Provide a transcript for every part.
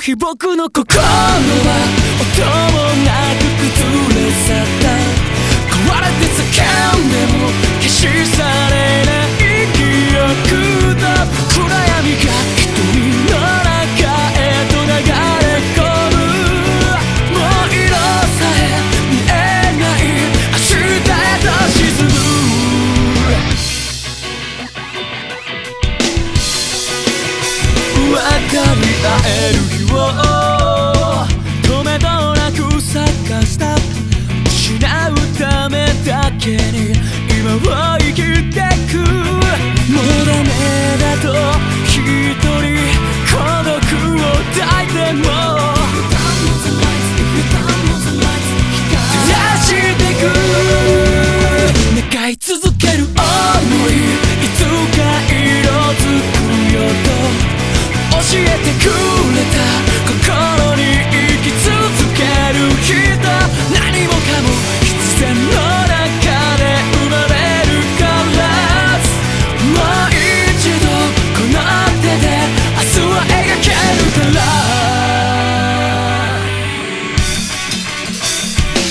日僕の心は音もなく崩れ去った。壊れて叫んでも消し去れない記憶だ。暗闇が瞳の中へと流れ込む。もう色さえ見えない明日へと沈む。分かり合える日を止めどなく探した。失うためだけに今を生きてく。もうダメだと一人孤独を抱いても照らしてく。願い続ける想いいつか色づくよと教えてくれた。心に生き続ける人、何もかも必然の中で生まれるから。もう一度この手で明日を描けるから。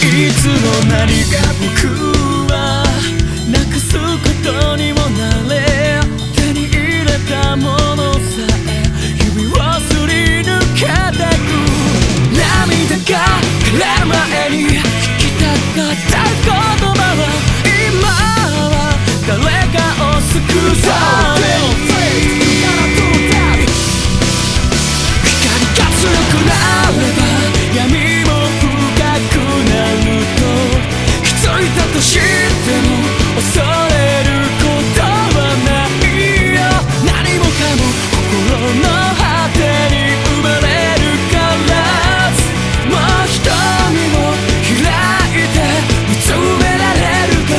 いつの間にか僕はなくすことにもなれ、手に入れたものさえ指をすり抜けてく。涙が枯れる前に聞きたかった言葉は今は誰かを救うために。光が強くなれば闇も深くなると気づいたとしても恐れることはないよ。何もかも心の果てに生まれるから。もう瞳を開いて見つめられるから。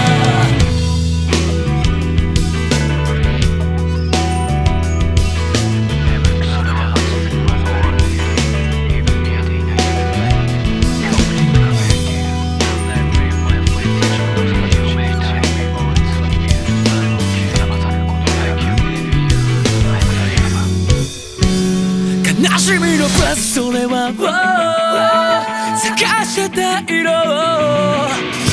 悲しみのブレスそれは探してた色。